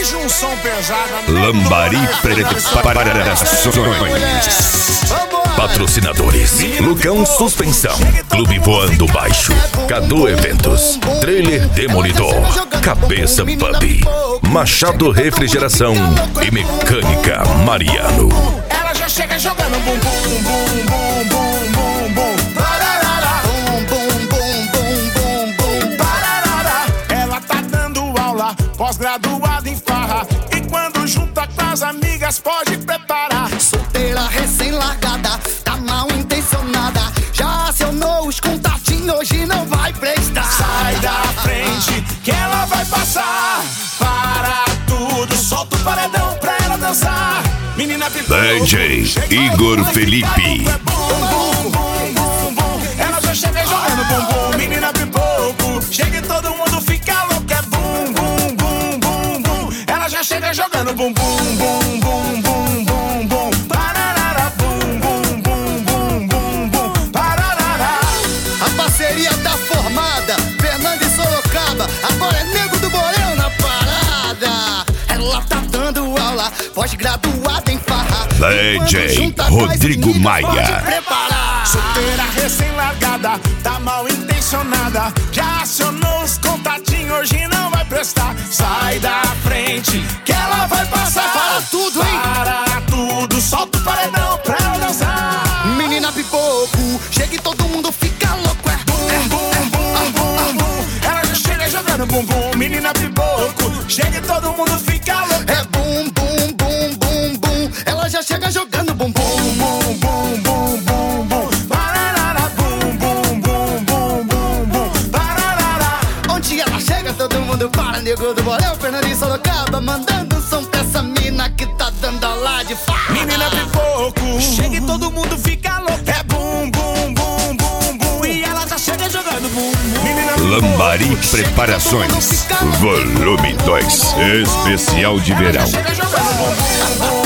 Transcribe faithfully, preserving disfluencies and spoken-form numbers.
Hoje um som pesado. Lambari Preparações. Patrocinadores: Lucão Suspensão, Clube Voando Baixo, Cadu Eventos, Trailer Demolidor, Cabeça Pub, Machado Refrigeração e Mecânica Mariano. Ela já chega jogando bum bum bum bum bum bum bum. Pararara. Bum bum bum bum bum bum. Pararara. Ela tá dando aula, pós-graduada em farra, e quando junta com as amigas pode preparar. Solteira recém-largada, tá mal intencionada, já acionou os contatinhos, hoje não vai prestar. Sai da frente que ela vai passar. Para tudo, solta o paredão pra ela dançar. Menina pipoco, D J Igor Felipe. Bum, bum, bum, bum, bum. Ela já chega jogando bumbum. Menina pipoco, chega e todo mundo fica louco. É bum, bum, bum, bum, bum. Ela já chega jogando bumbum, bum, bum, bum, bum, bum. Pararara, bum, bum, bum, bum, bum, bum. Pararara. A parceria tá formada, Fernando e Sorocaba, agora é Nego do Borel na parada. Ela tá dando aula, pós-graduada em farra, D J Rodrigo Maia. Solteira recém-largada, tá mal intencionada, já acionou os contatinhos, hoje não vai prestar. Sai da frente que ela vai passar. Para tudo, hein? Para tudo, solta o paredão pra ela dançar. Menina pipoco, chega e todo mundo fica louco. É Bum, bum, bum, bum, bum. Ela já chega jogando bumbum. Menina pipoco, chega e todo mundo fica louco. É bum, bum, bum, bum, bum. Ela já chega jogando bumbum. Bum, bum, bum, bum, bum. Pararara, bum, bum, bum, bum, bum, bum. Pararara. Onde ela chega, todo mundo para. Nego do Borel, Fernando e Sorocaba, mandando um som pra essa mina que tá dando aula de farra. Menina pipoco, chega e todo mundo fica louco. É bum, bum, bum, bum, bum. E ela já chega jogando bum, bum. Menina pipoco, Lambari Preparações, volume dois, especial de verão. chega jogando bum, bum, bum.